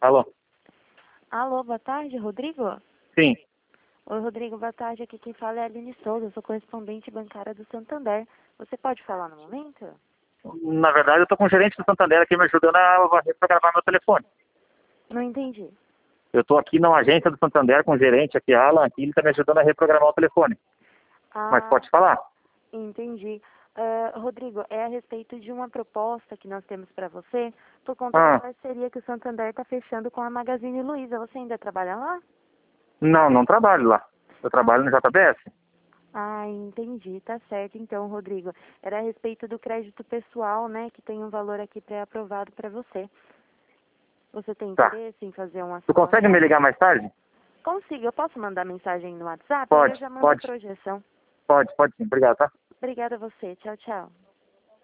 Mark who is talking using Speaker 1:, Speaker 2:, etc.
Speaker 1: Alô?
Speaker 2: Alô, boa tarde, Rodrigo?
Speaker 1: Sim.
Speaker 2: Oi, Rodrigo, boa tarde. Aqui quem fala é a Aline Souza, eu sou correspondente bancária do Santander. Você pode falar no momento?
Speaker 1: Na verdade, eu tô com o gerente do Santander aqui me ajudando a reprogramar meu telefone.
Speaker 2: Não entendi.
Speaker 1: Eu tô aqui na agência do Santander com o gerente aqui, Alan, aqui, ele tá me ajudando a reprogramar o telefone. Mas
Speaker 2: Ah,
Speaker 1: pode falar?
Speaker 2: entendi. Rodrigo, é a respeito de uma proposta que nós temos para você por conta da
Speaker 1: Ah,
Speaker 2: parceria que o Santander está fechando com a Magazine Luiza. Você ainda trabalha lá?
Speaker 1: não trabalho lá. Eu
Speaker 2: Ah,
Speaker 1: trabalho no JBS.
Speaker 2: entendi. Tá certo então, Rodrigo. Era a respeito do crédito pessoal, né, que tem um valor aqui pré-aprovado para você. Você tem
Speaker 1: Tá.
Speaker 2: interesse em fazer uma
Speaker 1: Tu consegue me
Speaker 2: simulação?
Speaker 1: ligar mais tarde?
Speaker 2: Consigo. Eu posso mandar mensagem no WhatsApp? Aí eu
Speaker 1: Pode,
Speaker 2: já mando a
Speaker 1: pode,
Speaker 2: projeção.
Speaker 1: pode sim. Obrigado, tá?
Speaker 2: Obrigada a você. Tchau, tchau.